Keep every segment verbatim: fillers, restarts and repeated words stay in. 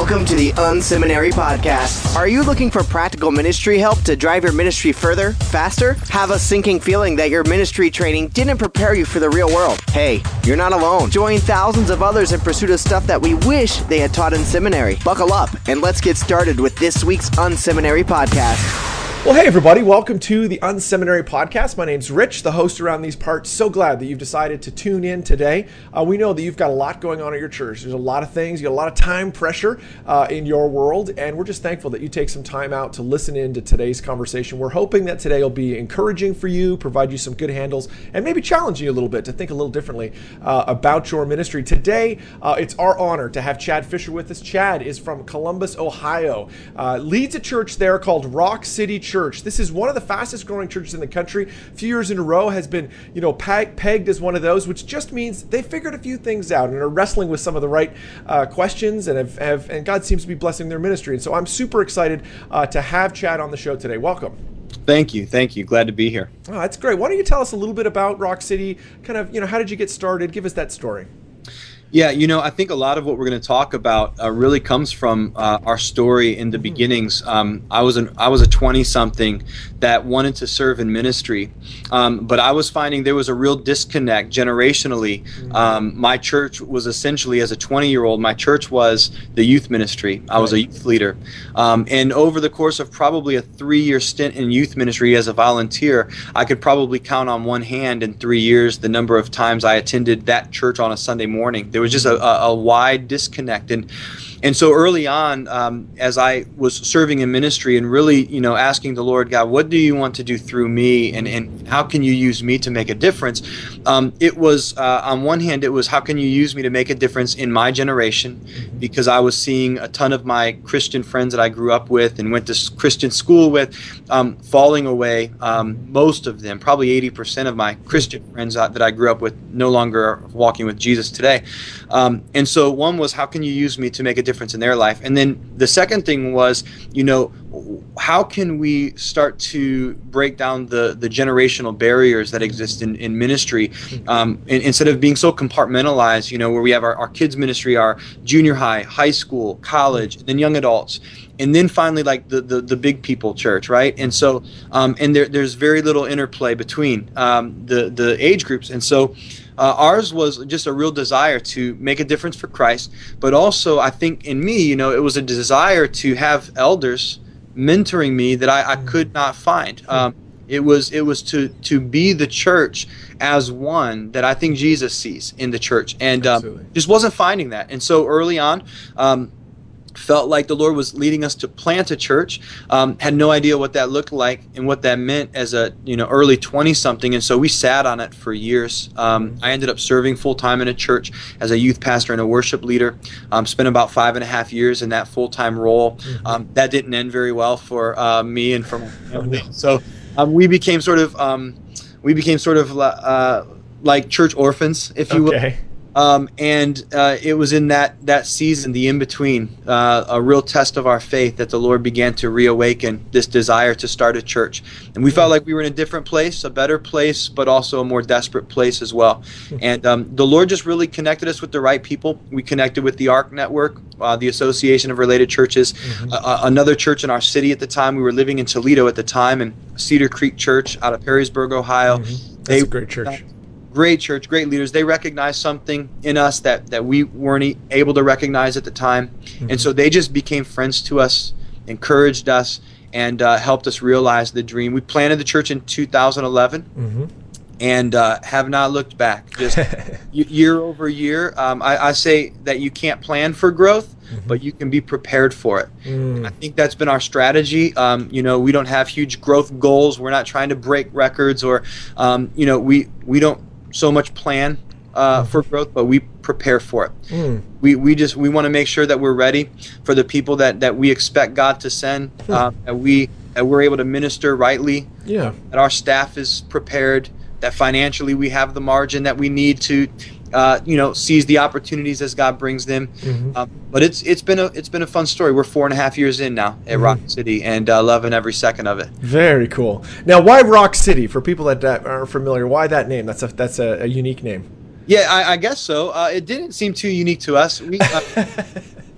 Welcome to the Unseminary Podcast. Are you looking for practical ministry help to drive your ministry further, faster? Have a sinking feeling that your ministry training didn't prepare you for the real world? Hey, you're not alone. Join thousands of others in pursuit of stuff that we wish they had taught in seminary. Buckle up and let's get started with this week's Unseminary Podcast. Well, hey everybody, welcome to the Unseminary Podcast. My name's Rich, the host around these parts. So glad that you've decided to tune in today. Uh, we know that you've got a lot going on at your church. There's a lot of things, you got a lot of time pressure uh, in your world, and we're just thankful that you take some time out to listen in to today's conversation. We're hoping that today will be encouraging for you, provide you some good handles, and maybe challenge you a little bit to think a little differently uh, about your ministry. Today, uh, it's our honor to have Chad Fisher with us. Chad is from Columbus, Ohio, uh, leads a church there called Rock City Church. Church. This is one of the fastest growing churches in the country. A few years in a row has been, you know, peg- pegged as one of those, which just means they figured a few things out and are wrestling with some of the right uh, questions, and have, have and God seems to be blessing their ministry. And so I'm super excited uh, to have Chad on the show today. Welcome. Thank you. Thank you. Glad to be here. Oh, that's great. Why don't you tell us a little bit about Rock City? Kind of, you know, how did you get started? Give us that story. Yeah, you know, I think a lot of what we're going to talk about uh, really comes from uh, our story in the mm-hmm. beginnings. Um, I was an I was a twenty-something that wanted to serve in ministry, um, but I was finding there was a real disconnect generationally. Mm-hmm. Um, my church was essentially, as a twenty-year-old, my church was the youth ministry. I was a youth leader, um, and over the course of probably a three-year stint in youth ministry as a volunteer, I could probably count on one hand in three years the number of times I attended that church on a Sunday morning. There was just a, a, a wide disconnect. And and so early on, um, as I was serving in ministry and really, you know, asking the Lord, God, what do you want to do through me? And, and how can you use me to make a difference? Um, it was, uh, on one hand, it was, how can you use me to make a difference in my generation? Because I was seeing a ton of my Christian friends that I grew up with and went to Christian school with um, falling away. Um, most of them, probably eighty percent of my Christian friends that I grew up with, no longer are walking with Jesus today. Um, and so one was, how can you use me to make a difference in their life? And then the second thing was, you know, how can we start to break down the, the generational barriers that exist in, in ministry, um, and, instead of being so compartmentalized, you know, where we have our, our kids ministry, our junior high, high school, college, and then young adults. And then finally, like the, the, the big people church, right? And so, um, and there, there's very little interplay between um, the, the age groups. And so uh, ours was just a real desire to make a difference for Christ. But also, I think in me, you know, it was a desire to have elders mentoring me that I, I could not find. Um, it was it was to, to be the church as one that I think Jesus sees in the church. And um, just wasn't finding that. And so early on, um, felt like the Lord was leading us to plant a church, um, had no idea what that looked like and what that meant as a, you know, early twenty-something. And so we sat on it for years. Um, I ended up serving full-time in a church as a youth pastor and a worship leader. Um, spent about five and a half years in that full-time role. Um, that didn't end very well for uh, me and for my family. So um, we became sort of, um, we became sort of uh, like church orphans, if you okay. will. Um, and uh, it was in that, that season, the in-between, uh, a real test of our faith, that the Lord began to reawaken this desire to start a church. And we felt like we were in a different place, a better place, but also a more desperate place as well. And um, the Lord just really connected us with the right people. We connected with the ARC Network, uh, the Association of Related Churches, mm-hmm. uh, another church in our city at the time. We were living in Toledo at the time, and Cedar Creek Church out of Perrysburg, Ohio. Mm-hmm. That's they, a great church. Uh, Great church, great leaders. They recognized something in us that, that we weren't able to recognize at the time. Mm-hmm. And so they just became friends to us, encouraged us, and uh, helped us realize the dream. We planted the church in two thousand eleven, mm-hmm. and uh, have not looked back. Just year over year. Um, I, I say that you can't plan for growth, mm-hmm. but you can be prepared for it. Mm. I think that's been our strategy. Um, you know, we don't have huge growth goals. We're not trying to break records, or, um, you know, we, we don't so much plan uh, for growth, but we prepare for it. Mm. We we just we want to make sure that we're ready for the people that, that we expect God to send, uh, that we that we're able to minister rightly. Yeah. That our staff is prepared. That financially we have the margin that we need to, uh, you know, seize the opportunities as God brings them. Mm-hmm. Um, but it's it's been a it's been a fun story. We're four and a half years in now at mm-hmm. Rock City, and uh, loving every second of it. Very cool. Now, why Rock City? For people that, that aren't familiar, why that name? That's a that's a, a unique name. Yeah, I, I guess so. Uh, it didn't seem too unique to us. We, uh,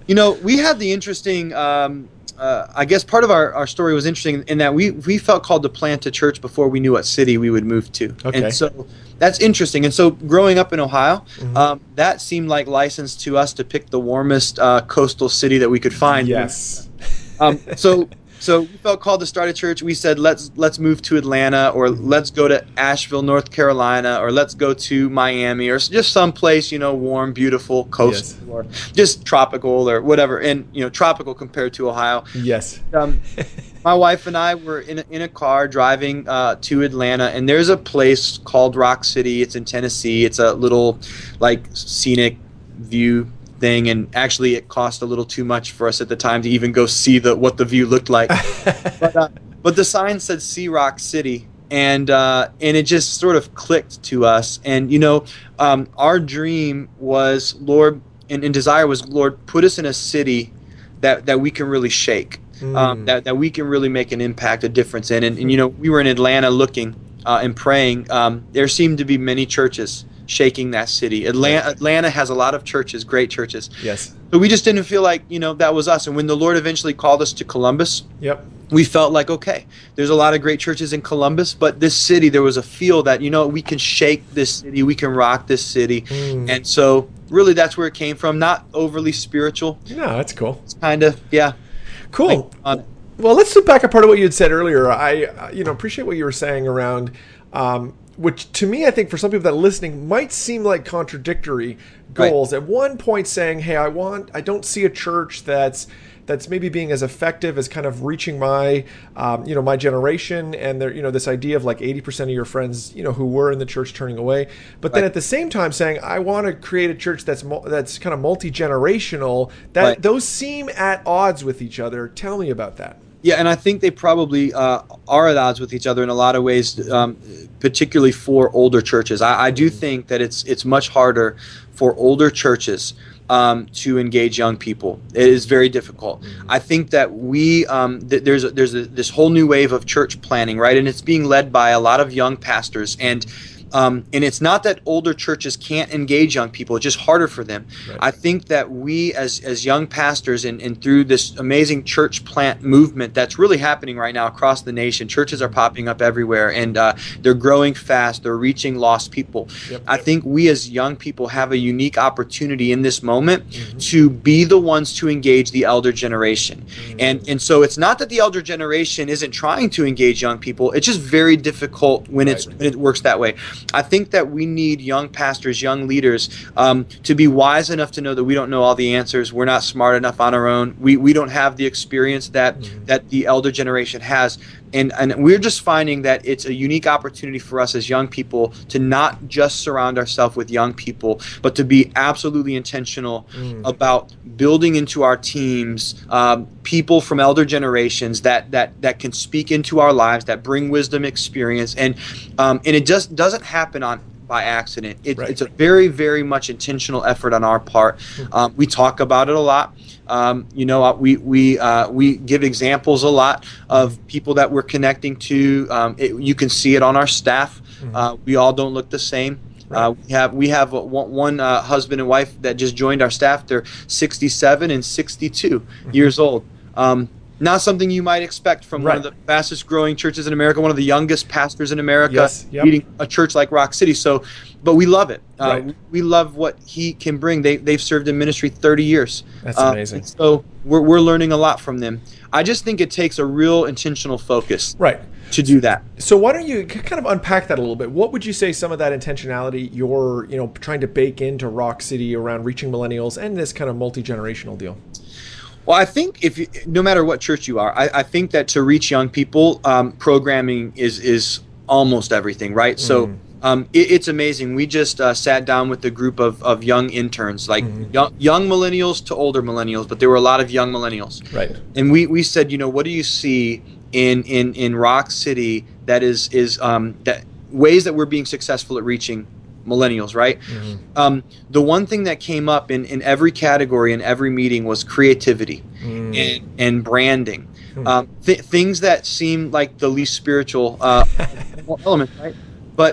You know, we had the interesting, um, uh, I guess part of our, our story was interesting in that we, we felt called to plant a church before we knew what city we would move to. Okay. And so that's interesting. And so growing up in Ohio, mm-hmm. um, that seemed like license to us to pick the warmest uh, coastal city that we could find. Yes. Um, so so we felt called to start a church. We said, let's let's move to Atlanta, or let's go to Asheville, North Carolina, or let's go to Miami, or just someplace, you know, warm, beautiful, coastal, yes. or just tropical, or whatever. And, you know, tropical compared to Ohio. Yes. Um, my wife and I were in a, in a car driving uh, to Atlanta, and there's a place called Rock City. It's in Tennessee. It's a little, like, scenic view thing, and actually it cost a little too much for us at the time to even go see the what the view looked like. but, uh, but the sign said "See Rock City," and uh, and it just sort of clicked to us. And you know, um, our dream was, Lord, and, and desire was, Lord, put us in a city that that we can really shake, mm. um, that that we can really make an impact, a difference in. And, and you know, we were in Atlanta looking uh, and praying. Um, there seemed to be many churches shaking that city. Atlanta, Atlanta has a lot of churches, great churches. Yes. But we just didn't feel like, you know, that was us. And when the Lord eventually called us to Columbus, yep, we felt like, okay, there's a lot of great churches in Columbus, but this city, there was a feel that, you know, we can shake this city, we can rock this city. Mm. And so really that's where it came from. Not overly spiritual. No, that's cool. It's kind of, yeah. Cool. Like, well, let's look back at part of what you had said earlier. I, you know, appreciate what you were saying around, um, which to me, I think for some people that are listening might seem like contradictory goals. Right. At one point saying, hey, I want, I don't see a church that's that's maybe being as effective as kind of reaching my, um, you know, my generation, and there, you know, this idea of like eighty percent of your friends, you know, who were in the church turning away. But then right. at the same time saying, I want to create a church that's that's kind of multi-generational. That right. those seem at odds with each other. Tell me about that. Yeah, and I think they probably uh, are at odds with each other in a lot of ways, um, particularly for older churches. I, I do think that it's it's much harder for older churches um, to engage young people. It is very difficult. Mm-hmm. I think that we um, th- there's a, there's a, this whole new wave of church planning, right? And it's being led by a lot of young pastors. And Um, and it's not that older churches can't engage young people, it's just harder for them. Right. I think that we as as young pastors and, and through this amazing church plant movement that's really happening right now across the nation, churches are popping up everywhere, and uh, they're growing fast, they're reaching lost people. Yep. I think we as young people have a unique opportunity in this moment mm-hmm. to be the ones to engage the elder generation. Mm-hmm. And, and so it's not that the elder generation isn't trying to engage young people, it's just very difficult when, right. it's, when it works that way. I think that we need young pastors, young leaders, um, to be wise enough to know that we don't know all the answers. We're not smart enough on our own. We we don't have the experience that mm-hmm. that the elder generation has. And and we're just finding that it's a unique opportunity for us as young people to not just surround ourselves with young people, but to be absolutely intentional mm. about building into our teams um, people from elder generations that that that can speak into our lives, that bring wisdom, experience, and um, and it just doesn't happen on by accident. It, right. It's a very, very much intentional effort on our part. Um, we talk about it a lot. Um, you know, we we uh, we give examples a lot of people that we're connecting to. Um, it, you can see it on our staff. Mm-hmm. Uh, we all don't look the same. Right. Uh, we have we have one, one uh, husband and wife that just joined our staff. They're sixty-seven and sixty-two mm-hmm. years old. Um, Not something you might expect from right. one of the fastest growing churches in America, one of the youngest pastors in America, yes, yep. leading a church like Rock City. So, but we love it. Uh, right. We love what he can bring. They, they've served in ministry thirty years. That's uh, amazing. So we're, we're learning a lot from them. I just think it takes a real intentional focus right. to do that. So why don't you kind of unpack that a little bit? What would you say some of that intentionality you're you know trying to bake into Rock City around reaching millennials and this kind of multi-generational deal? Well, I think if you, no matter what church you are, I, I think that to reach young people, um, programming is is almost everything, right? Mm. So um, it, it's amazing. We just uh, sat down with a group of, of young interns, like mm. young, young millennials to older millennials, but there were a lot of young millennials. Right. And we, we said, you know, what do you see in in, in Rock City that is is um, that ways that we're being successful at reaching millennials, right? Mm-hmm. Um, the one thing that came up in, in every category in every meeting was creativity mm. and, and branding. Mm. Um, th- things that seem like the least spiritual uh, element, right? But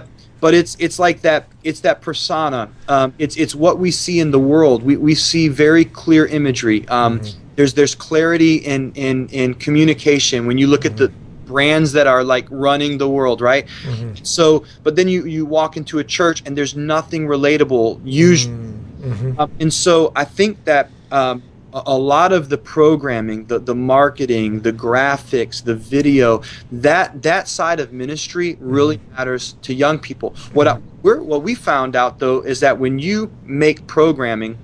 but it's it's like that. It's that persona. Um, it's it's what we see in the world. We we see very clear imagery. Um, mm-hmm. There's there's clarity in in in communication when you look mm-hmm. at the brands that are like running the world, right? Mm-hmm. So, but then you you walk into a church and there's nothing relatable usually, mm-hmm. um, and so I think that. Um, A lot of the programming, the, the marketing, the graphics, the video, that that side of ministry really matters to young people. What I, we're, what we found out, though, is that when you make programming,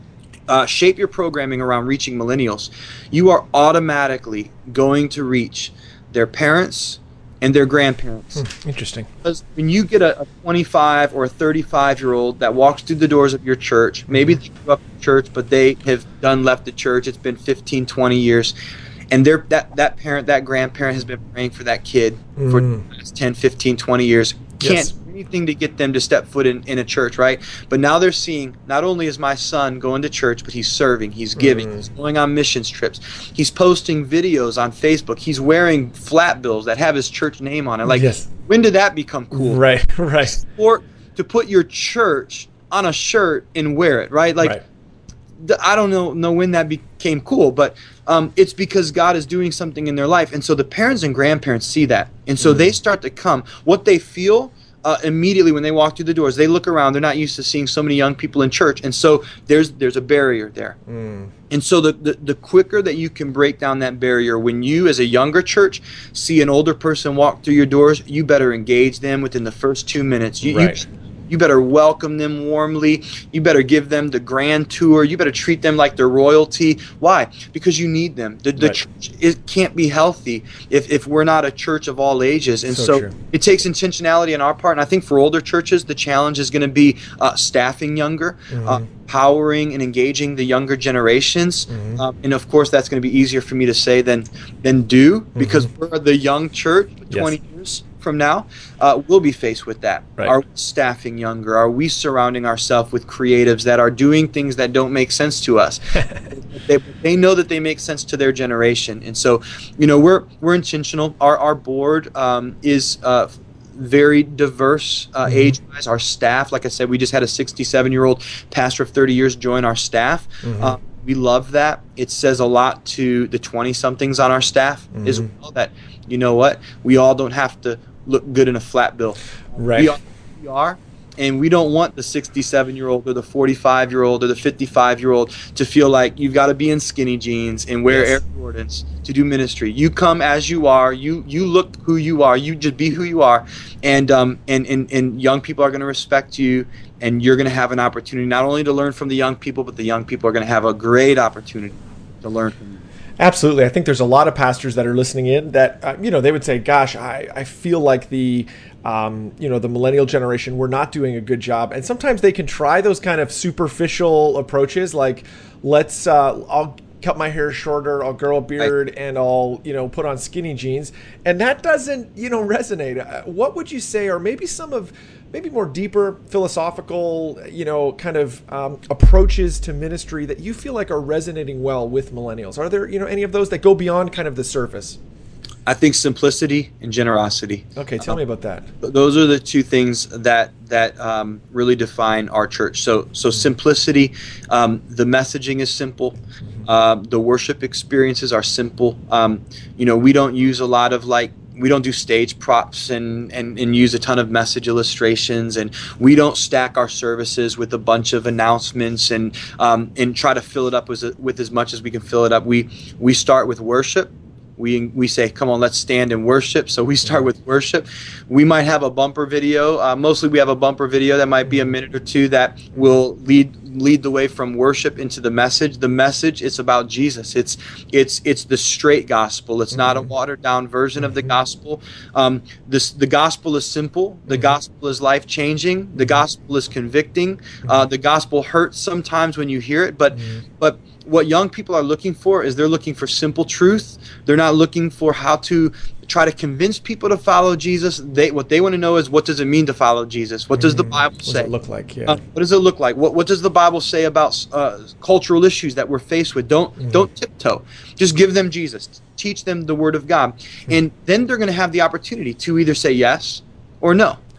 uh, shape your programming around reaching millennials, you are automatically going to reach their parents and their grandparents. Hmm, interesting. Because when you get a, a twenty-five or a thirty-five-year-old that walks through the doors of your church, maybe they grew up in church, but they have done left the church. It's been fifteen, twenty years. And they're, that, that parent, that grandparent has been praying for that kid mm. for the last ten, fifteen, twenty years. Can't Yes. do anything to get them to step foot in, in a church, right? But now they're seeing, not only is my son going to church, but he's serving, he's giving, mm. he's going on missions trips, he's posting videos on Facebook, he's wearing flat bills that have his church name on it. Like, yes. when did that become cool? Right, right. Or to put your church on a shirt and wear it, right? Like, right. The, I don't know, know when that became cool, but um, it's because God is doing something in their life. And so the parents and grandparents see that. And so mm. they start to come. What they feel uh, immediately when they walk through the doors, they look around. They're not used to seeing so many young people in church. And so there's there's a barrier there. Mm. And so the, the, the quicker that you can break down that barrier, when you as a younger church see an older person walk through your doors, you better engage them within the first two minutes. You, right. you, You better welcome them warmly. You better give them the grand tour. You better treat them like they're royalty. Why? Because you need them. The, the right. church, it can't be healthy if, if we're not a church of all ages. And so, so true. It takes intentionality on our part. And I think for older churches, the challenge is going to be uh, staffing younger, mm-hmm. uh, empowering and engaging the younger generations. Mm-hmm. Um, and of course, that's going to be easier for me to say than, than do, because mm-hmm. we're the young church for twenty yes. years. From now, uh, we'll be faced with that. Right. Are we staffing younger? Are we surrounding ourselves with creatives that are doing things that don't make sense to us? they, they know that they make sense to their generation, and so, you know, we're we're intentional. Our our board um, is uh, very diverse uh, mm-hmm. age-wise. Our staff, like I said, we just had a sixty-seven-year-old pastor of thirty years join our staff. Mm-hmm. Uh, we love that. It says a lot to the twenty-somethings on our staff mm-hmm. as well. That, you know what, we all don't have to look good in a flat bill. Right. We are, we are, and we don't want the sixty-seven-year-old or the forty-five-year-old or the fifty-five-year-old to feel like you've got to be in skinny jeans and wear yes. Air Jordans to do ministry. You come as you are. You you look who you are. You just be who you are, and um and and, and young people are going to respect you, and you're going to have an opportunity not only to learn from the young people, but the young people are going to have a great opportunity to learn from you. Absolutely. I think there's a lot of pastors that are listening in that, uh, you know, they would say, gosh, I, I feel like the, um, you know, the millennial generation, we're not doing a good job. And sometimes they can try those kind of superficial approaches, like, let's, uh, I'll cut my hair shorter, I'll grow a beard, right. and I'll, you know, put on skinny jeans. And that doesn't, you know, resonate. Uh, what would you say, or maybe some of, maybe more deeper philosophical, you know, kind of um, approaches to ministry that you feel like are resonating well with millennials? Are there, you know, any of those that go beyond kind of the surface? I think simplicity and generosity. Okay, tell um, me about that. Those are the two things that that um, really define our church. So, so mm-hmm. simplicity. Um, the messaging is simple. Mm-hmm. Uh, the worship experiences are simple. Um, you know, we don't use a lot of like. We don't do stage props and, and, and use a ton of message illustrations, and we don't stack our services with a bunch of announcements and um, and try to fill it up with, with as much as we can fill it up. We we start with worship. We we say, come on, let's stand and worship. So we start with worship. We might have a bumper video. Uh, mostly we have a bumper video that might be a minute or two that will lead lead the way from worship into the message. The message, it's about Jesus. It's it's it's the straight gospel. It's mm-hmm. not a watered down version of the gospel. Um, this the gospel is simple. The mm-hmm. gospel is life changing. The gospel is convicting. Uh, the gospel hurts sometimes when you hear it, but mm-hmm. but. What young people are looking for is they're looking for simple truth. They're not looking for how to try to convince people to follow Jesus. They what they want to know is, what does it mean to follow Jesus? What does the Bible say? What does it look like? Yeah. Uh, what does it look like? What What does the Bible say about uh, cultural issues that we're faced with? Don't mm-hmm. don't tiptoe. Just give them Jesus. Teach them the Word of God, mm-hmm. and then they're going to have the opportunity to either say yes or no.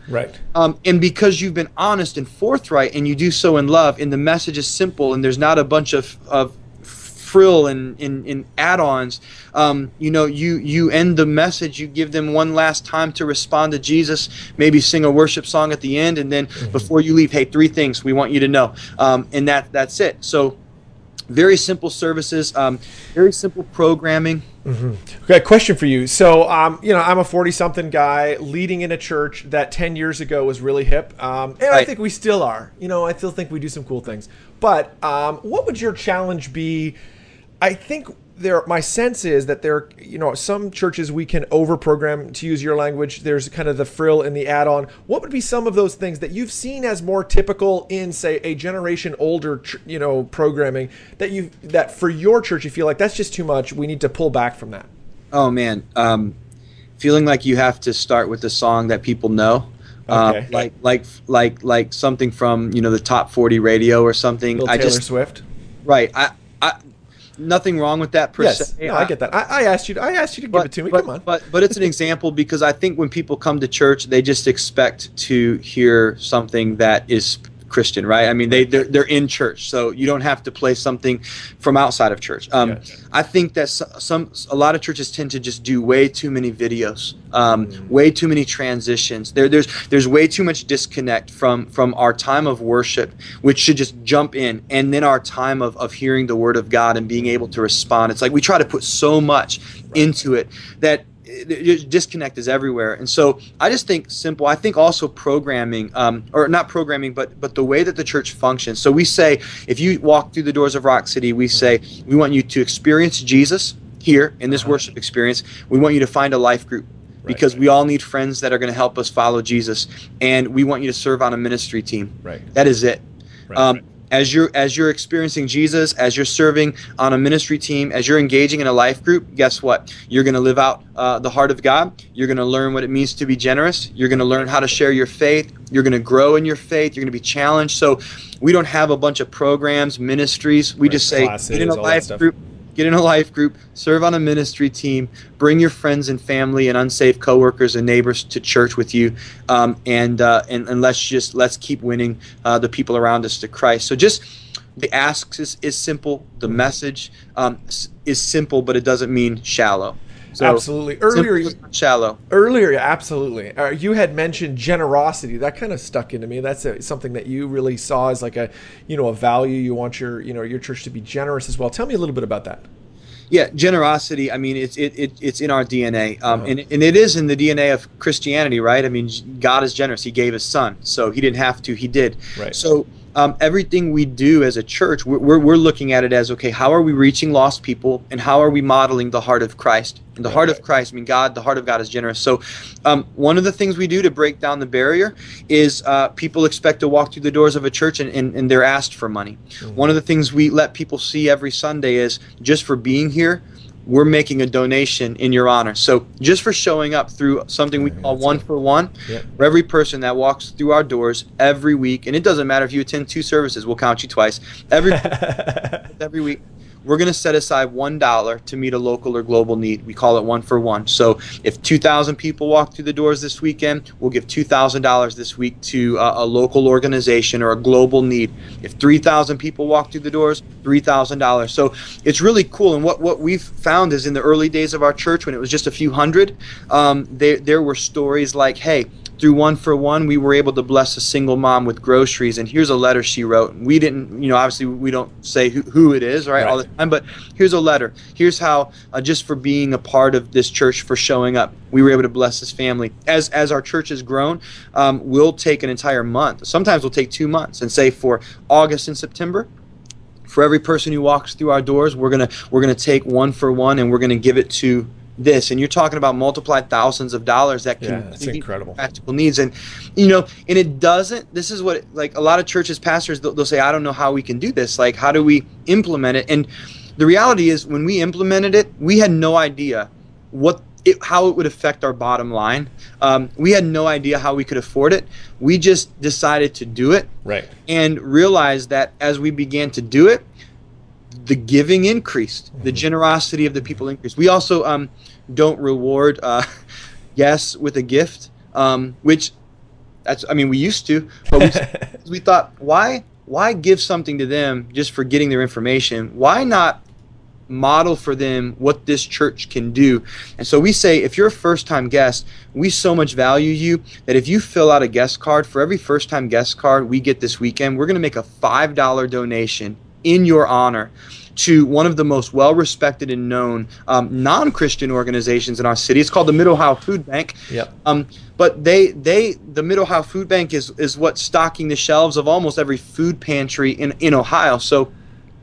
Right. Um, and because you've been honest and forthright, and you do so in love, and the message is simple, and there's not a bunch of, of frill and, and, and add-ons, um, you know, you, you end the message, you give them one last time to respond to Jesus, maybe sing a worship song at the end, and then mm-hmm. before you leave, hey, three things we want you to know. Um, and that that's it. So very simple services, um, very simple programming. Mm-hmm. Okay, question for you. So, um, you know, I'm a forty-something guy leading in a church that ten years ago was really hip, um, and right. I think we still are. You know, I still think we do some cool things. But um, what would your challenge be? I think there. My sense is that there, you know, some churches we can over-program, to use your language. There's kind of the frill and the add-on. What would be some of those things that you've seen as more typical in, say, a generation older, you know, programming that you that for your church you feel like that's just too much? We need to pull back from that. Oh man, um, feeling like you have to start with a song that people know. Okay. Uh, like like like like something from, you know, the top forty radio or something. Little I Taylor just Swift. Right. I. I Nothing wrong with that per yes, se. no, I get that. I, I asked you. To, I asked you to but, give it to me. But, Come on. But but it's an example because I think when people come to church, they just expect to hear something that is Christian, right? I mean, they they're, they're in church, so you don't have to play something from outside of church. Um, gotcha. I think that some a lot of churches tend to just do way too many videos, um, mm. way too many transitions. There there's there's way too much disconnect from from our time of worship, which should just jump in, and then our time of of hearing the Word of God and being able to respond. It's like we try to put so much right. into it that disconnect is everywhere. And so I just think simple. I think also programming, um, or not programming, but but the way that the church functions. So we say, if you walk through the doors of Rock City, we say, we want you to experience Jesus here in this uh-huh. worship experience. We want you to find a life group because right. we all need friends that are going to help us follow Jesus. And we want you to serve on a ministry team. Right. That is it. Right. Um, As you're as you're experiencing Jesus, as you're serving on a ministry team, as you're engaging in a life group, guess what? You're going to live out uh, the heart of God. You're going to learn what it means to be generous. You're going to learn how to share your faith. You're going to grow in your faith. You're going to be challenged. So we don't have a bunch of programs, ministries. We right. just say, Classes, get in a life group. Get in a life group, serve on a ministry team, bring your friends and family and unsafe coworkers and neighbors to church with you, um, and, uh, and and let's just let's keep winning uh, the people around us to Christ. So just the ask is, is simple, the message um, is simple, but it doesn't mean shallow. So absolutely. Earlier, you, shallow. Earlier, absolutely. Uh, you had mentioned generosity. That kind of stuck into me. That's a, something that you really saw as like a, you know, a value. You want your, you know, your church to be generous as well. Tell me a little bit about that. Yeah, generosity. I mean, it's it, it it's in our D N A, um, uh-huh. and and it is in the D N A of Christianity, right? I mean, God is generous. He gave His Son, so He didn't have to. He did. Right. So. Um, everything we do as a church, we're, we're, we're looking at it as, okay, how are we reaching lost people, and how are we modeling the heart of Christ? And the right. heart of Christ, I mean, God, the heart of God is generous. So um, one of the things we do to break down the barrier is uh, people expect to walk through the doors of a church and, and, and they're asked for money. Mm-hmm. One of the things we let people see every Sunday is, just for being here, we're making a donation in your honor. So just for showing up through something we call one for one, yep. for every person that walks through our doors every week, and it doesn't matter if you attend two services, we'll count you twice. Every every week, we're going to set aside one dollar to meet a local or global need. We call it one for one. So if two thousand people walk through the doors this weekend, we'll give two thousand dollars this week to uh, a local organization or a global need. If three thousand people walk through the doors, three thousand dollars. So it's really cool. And what, what we've found is in the early days of our church, when it was just a few hundred, um, there, there were stories like, hey, through One for One, we were able to bless a single mom with groceries, and here's a letter she wrote. We didn't, you know, obviously we don't say who, who it is, right, right, all the time, but here's a letter. Here's how, uh, just for being a part of this church, for showing up, we were able to bless this family. As as our church has grown, um, we'll take an entire month. Sometimes we'll take two months and say for August and September, for every person who walks through our doors, we're gonna we're gonna take one for one, and we're gonna give it to this. And you're talking about multiplied thousands of dollars that can yeah, that's meet incredible practical needs. And you know, and it doesn't. This is what, like, a lot of churches, pastors, they'll, they'll say, I don't know how we can do this. Like, how do we implement it? And the reality is, when we implemented it, we had no idea what it, how it would affect our bottom line. Um, we had no idea how we could afford it. We just decided to do it, right, and realized that as we began to do it, the giving increased, mm-hmm. the generosity of the people increased. We also um, don't reward uh, yes with a gift, um, which That's, I mean, we used to, but we, we thought, why, why give something to them just for getting their information? Why not model for them what this church can do? And so we say, if you're a first-time guest, we so much value you that if you fill out a guest card, for every first-time guest card we get this weekend, we're going to make a five dollar donation in your honor to one of the most well-respected and known um, non-Christian organizations in our city. It's called the Mid-Ohio Food Bank. Yep. Um, but they, they, the Mid-Ohio Food Bank is, is what's stocking the shelves of almost every food pantry in, in Ohio. So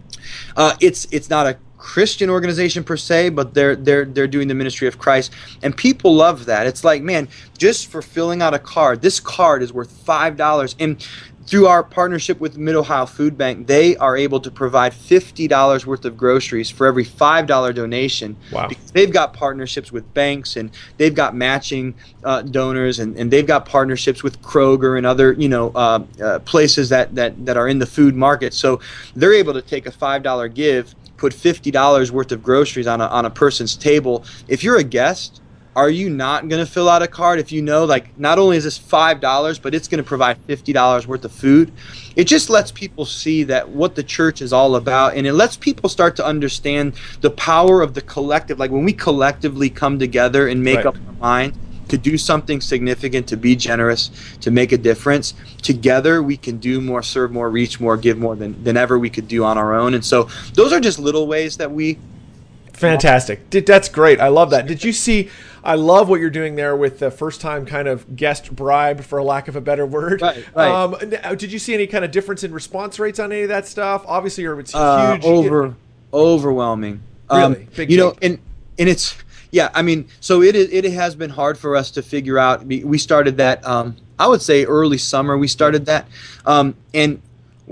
uh, it's it's not a Christian organization per se, but they're they're they're doing the ministry of Christ, and people love that. It's like, man, just for filling out a card, this card is worth five dollars, and through our partnership with Mid-Ohio Food Bank, they are able to provide fifty dollars worth of groceries for every five dollar donation. Wow. Because they've got partnerships with banks, and they've got matching uh, donors, and, and they've got partnerships with Kroger and other, you know, uh, uh, places that, that, that are in the food market. So they're able to take a five dollar give, put fifty dollars worth of groceries on a, on a person's table. If you're a guest, are you not going to fill out a card if you know, like, not only is this five dollars, but it's going to provide fifty dollars worth of food? It just lets people see that what the church is all about, and it lets people start to understand the power of the collective. Like, when we collectively come together and make Right. up our mind to do something significant, to be generous, to make a difference, together we can do more, serve more, reach more, give more than, than ever we could do on our own. And so those are just little ways that we... Fantastic. Did, that's great. I love that. Did you see, I love what you're doing there with the first time kind of guest bribe, for a lack of a better word. Right, right. Um, did you see any kind of difference in response rates on any of that stuff? Obviously, it's Uh, huge. over, overwhelming. Really? Um, Big you know, thing. and and it's, yeah, I mean, so it is, it has been hard for us to figure out. We we started that, um, I would say early summer we started that. Um, and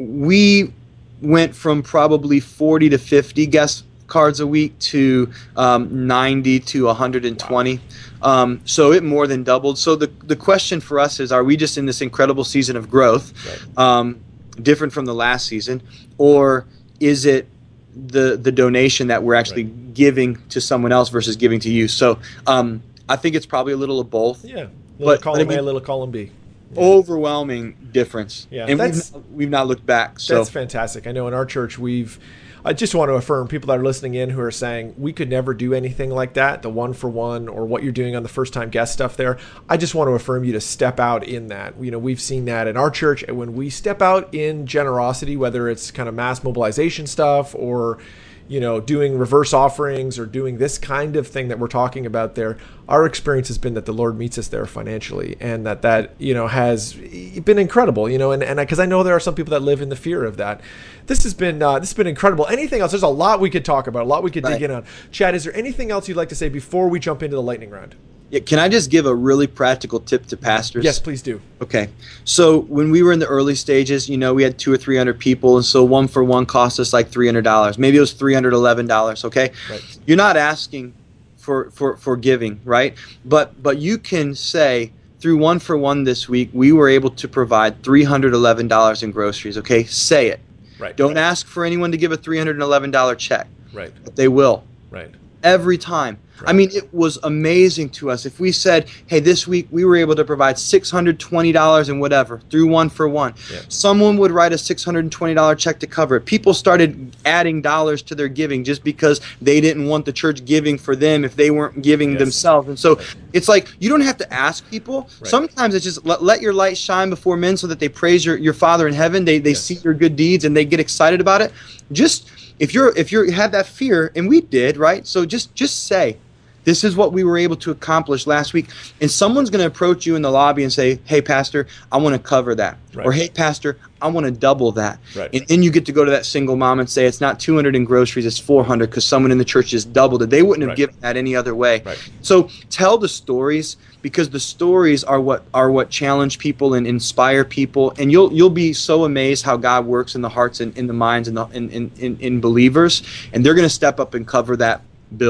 we went from probably forty to fifty guest cards a week to um, ninety to one hundred twenty. Wow. Um, so it more than doubled. So the the question for us is, are we just in this incredible season of growth, Right. um, different from the last season, or is it the the donation that we're actually Right. giving to someone else versus giving to you? So um, I think it's probably a little of both. Yeah. Little But- column but I A, mean- little column B. Overwhelming difference. Yeah, and we've that's- not, we've not looked back. So That's fantastic. I know in our church we've, I just want to affirm people that are listening in who are saying we could never do anything like that, the one for one or what you're doing on the first time guest stuff there. I just want to affirm you to step out in that. You know, we've seen that in our church, and when we step out in generosity, whether it's kind of mass mobilization stuff or, you know, doing reverse offerings or doing this kind of thing that we're talking about there, our experience has been that the Lord meets us there financially, and that that, you know, has been incredible, you know, and, and because I know there are some people that live in the fear of that. This has been, uh, this has been incredible. Anything else? There's a lot we could talk about, a lot we could Right. dig in on. Chad, is there anything else you'd like to say before we jump into the lightning round? yeah, can I just give a really practical tip to pastors? Yes, please do. Okay. So when we were in the early stages, you know, we had two or three hundred people, and so one for one cost us like three hundred dollars. Maybe it was three hundred eleven dollars. Okay. Right. You're not asking for for for giving, right? But but you can say, through one for one this week, we were able to provide three hundred eleven dollars in groceries. Okay. Say it. Right. Don't ask for anyone to give a three hundred eleven dollars check. Right. But they will. Right. Every time. Right. I mean, it was amazing to us. If we said, hey, this week we were able to provide six hundred twenty dollars and whatever through one for one, Yeah. someone would write a six hundred twenty dollars check to cover it. People started adding dollars to their giving just because they didn't want the church giving for them if they weren't giving Yes. themselves. And so it's like, you don't have to ask people. Right. Sometimes it's just let, let your light shine before men so that they praise your, your Father in heaven. They, they Yes. see your good deeds and they get excited about it. Just if you're if you have that fear, and we did, right? So just just say, this is what we were able to accomplish last week. And someone's going to approach you in the lobby and say, hey, Pastor, I want to cover that. Right. Or, hey, Pastor, I want to double that. Right. And then you get to go to that single mom and say, it's not two hundred in groceries, it's four hundred, because someone in the church just doubled it. They wouldn't have Right. given that any other way. Right. So tell the stories, because the stories are what are what challenge people and inspire people. And you'll you'll be so amazed how God works in the hearts and in the minds and the, in, in, in, in believers. And they're going to step up and cover that bill.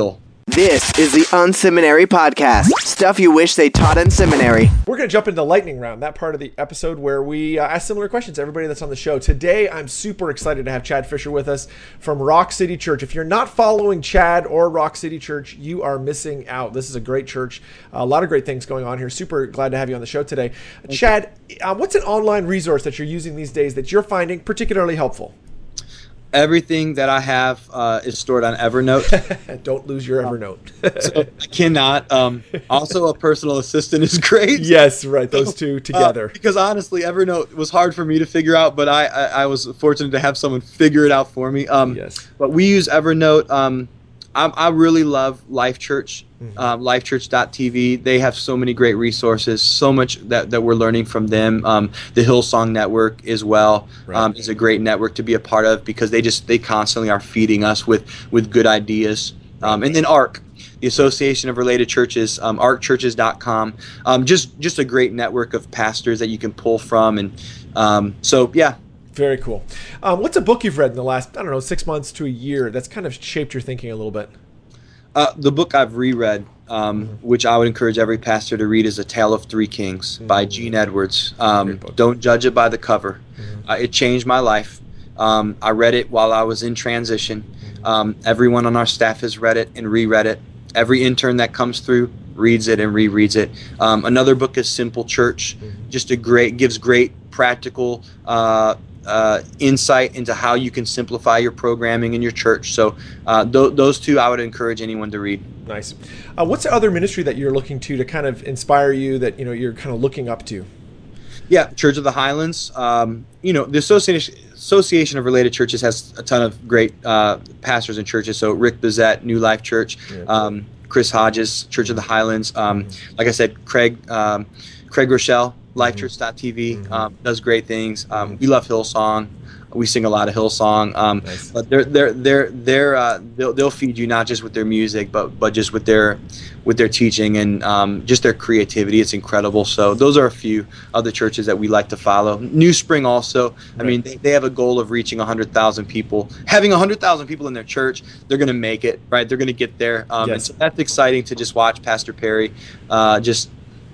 This is the Unseminary Podcast. Stuff you wish they taught in seminary. We're going to jump into lightning round, that part of the episode where we uh, ask similar questions to everybody that's on the show. Today, I'm super excited to have Chad Fisher with us from Rock City Church. If you're not following Chad or Rock City Church, you are missing out. This is a great church. A lot of great things going on here. Super glad to have you on the show today. Thank Chad, uh, what's an online resource that you're using these days that you're finding particularly helpful? Everything that I have uh, is stored on Evernote. Don't lose your Evernote. So I cannot. Um, also, a personal assistant is great. Yes, right. Those two together. Uh, because honestly, Evernote was hard for me to figure out, but I, I, I was fortunate to have someone figure it out for me. Um, yes. But we use Evernote. Um, I, I really love Life Church. Mm-hmm. Um, life church dot t v. They have so many great resources, so much that, that we're learning from them. Um, the Hillsong Network as well right. um, is a great network to be a part of because they just they constantly are feeding us with, with good ideas. Um, and then A R C, the Association of Related Churches, um, arc churches dot com. Um, just just a great network of pastors that you can pull from. And um, so, yeah. Very cool. Um, what's a book you've read in the last, I don't know, six months to a year that's kind of shaped your thinking a little bit? Uh, the book I've reread, um, mm-hmm. which I would encourage every pastor to read, is A Tale of Three Kings mm-hmm. by Gene Edwards. Um, don't judge it by the cover. Mm-hmm. Uh, it changed my life. Um, I read it while I was in transition. Mm-hmm. Um, everyone on our staff has read it and reread it. Every intern that comes through reads it and rereads it. Um, another book is Simple Church. Mm-hmm. Just a great, gives great practical uh, Uh, insight into how you can simplify your programming in your church. So uh, th- those two I would encourage anyone to read. Nice. Uh, what's the other ministry that you're looking to to kind of inspire you that you know you're kind of looking up to? Yeah, Church of the Highlands. Um, you know, the Association Association of Related Churches has a ton of great uh, pastors and churches. So Rick Bezet, New Life Church, yeah. um, Chris Hodges, Church of the Highlands. Um, mm-hmm. Like I said, Craig um, Craig Rochelle, life church dot t v, mm-hmm. um, does great things. Um, mm-hmm. We love Hillsong. We sing a lot of Hillsong. Um, nice. But they're they're they're they're uh, they'll they'll feed you not just with their music, but but just with their with their teaching and um, just their creativity. It's incredible. So those are a few of the churches that we like to follow. New Spring also. I right. mean, they, they have a goal of reaching a hundred thousand people. Having a hundred thousand people in their church, they're going to make it. Right? They're going to get there. Um, yes. And so that's exciting to just watch Pastor Perry uh, just.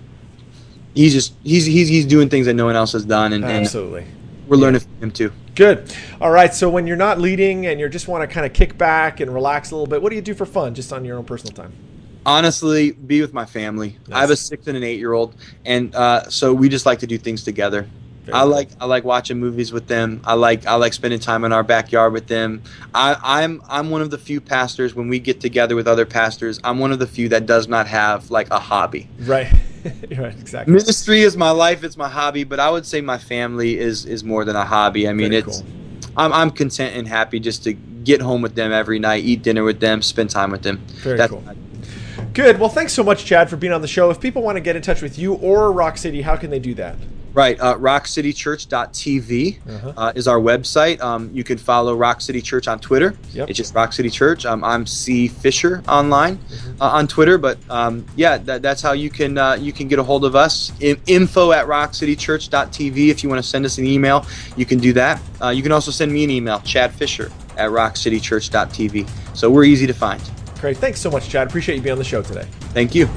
He's just he's he's he's doing things that no one else has done, and, and absolutely, we're learning yeah. from him too. Good. All right. So when you're not leading and you just want to kind of kick back and relax a little bit, what do you do for fun, just on your own personal time? Honestly, be with my family. Nice. I have a six and an eight year old, and uh, so we just like to do things together. Very I like I like watching movies with them. I like I like spending time in our backyard with them. I, I'm I'm one of the few pastors when we get together with other pastors. I'm one of the few that does not have like a hobby. Right. Right. Exactly. Ministry is my life. It's my hobby. But I would say my family is is more than a hobby. I mean, Very it's. Cool. I'm I'm content and happy just to get home with them every night, eat dinner with them, spend time with them. Very That's cool. Good. Well, thanks so much, Chad, for being on the show. If people want to get in touch with you or Rock City, how can they do that? Right. Uh, rock city church dot t v uh-huh. uh, is our website. Um, you can follow Rock City Church on Twitter. Yep. It's just Rock City Church. Um, I'm C Fisher online mm-hmm. uh, on Twitter. But um, yeah, that, that's how you can uh, you can get a hold of us. In, info at rock city church dot t v. If you want to send us an email, you can do that. Uh, you can also send me an email, Chad Fisher at rock city church dot t v. So we're easy to find. Great. Thanks so much, Chad. Appreciate you being on the show today. Thank you.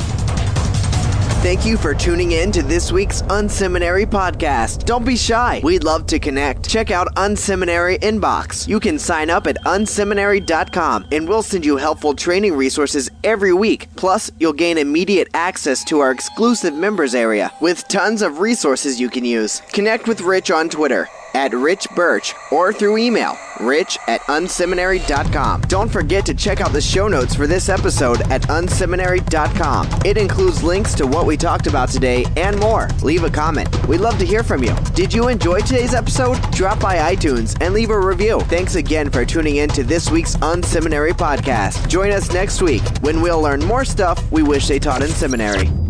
Thank you for tuning in to this week's Unseminary Podcast. Don't be shy. We'd love to connect. Check out Unseminary Inbox. You can sign up at unseminary dot com, and we'll send you helpful training resources every week. Plus, you'll gain immediate access to our exclusive members area with tons of resources you can use. Connect with Rich on Twitter at Rich Birch or through email, rich at unseminary dot com. Don't forget to check out the show notes for this episode at unseminary dot com. It includes links to what we talked about today and more. Leave a comment. We'd love to hear from you. Did you enjoy today's episode? Drop by iTunes and leave a review. Thanks again for tuning in to this week's Unseminary Podcast. Join us next week when we'll learn more stuff we wish they taught in seminary.